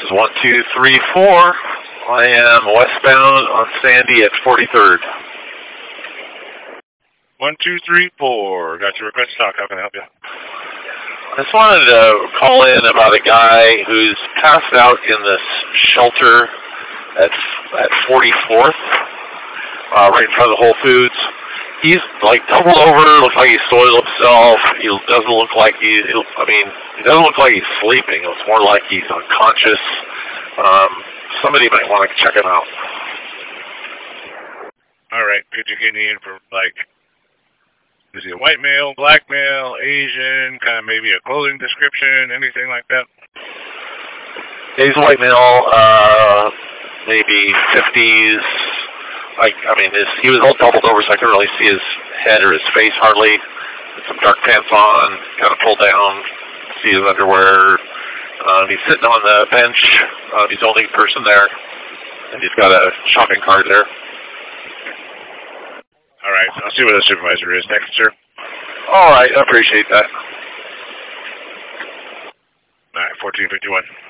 is 1234. I am westbound on Sandy at 43rd. 1234. Got your request stock. How can I help you? I just wanted to call in about a guy who's passed out in this shelter at 44th, right in front of the Whole Foods. He's like doubled over, looks like he's soiled himself. He doesn't look like he doesn't look like he's sleeping. It's more like he's unconscious. Somebody might want to check him out. All right. Could you get me in for, like, is he a white male, black male, Asian, kind of maybe a clothing description, anything like that? He's a white male, maybe 50s. He was all doubled over, so I couldn't really see his head or his face hardly. Some dark pants on, kind of pulled down, see his underwear. He's sitting on the bench. He's the only person there, and he's got a shopping cart there. All right, I'll see what the supervisor is. Next, sir. All right, I appreciate that. All right, 1451.